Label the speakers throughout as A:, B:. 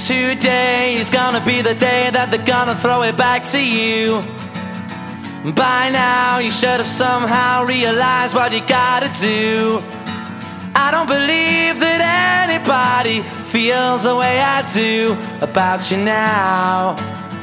A: Today is gonna be the day that they're gonna throw it back to you. By now you should have somehow realized what you gotta do. I don't believe that anybody feels the way I do about you now.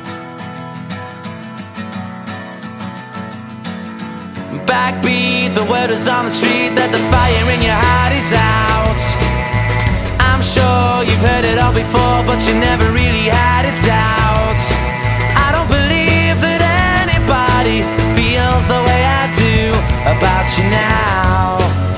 A: Backbeat, the word is on the street that the fire in your heart is out. I'm sure you've heard it all before, but you never really had a doubt. I don't believe that anybody feels the way I do about you now.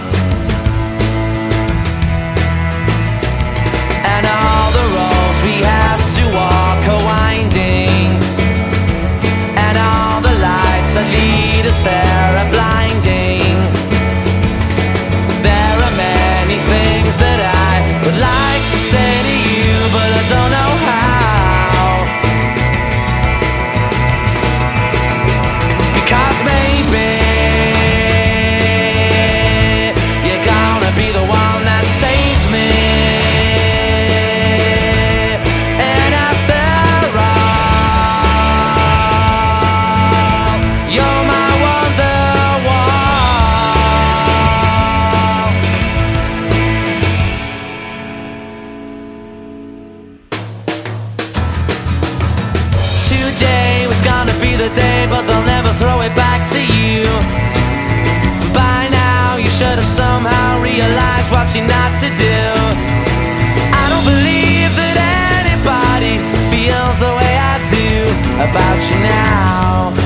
A: And all the roads we have to walk are winding, and all the lights that lead us there are blinding. There are many things that I would like to say to you, but I don't know how. Because maybe you're gonna be the one that saves me. And after all, you're my Wonderwall. Today was gonna be the day, but they'll never throw it back to you. By now you should have somehow realized what you're not to do. I don't believe that anybody feels the way I do about you now.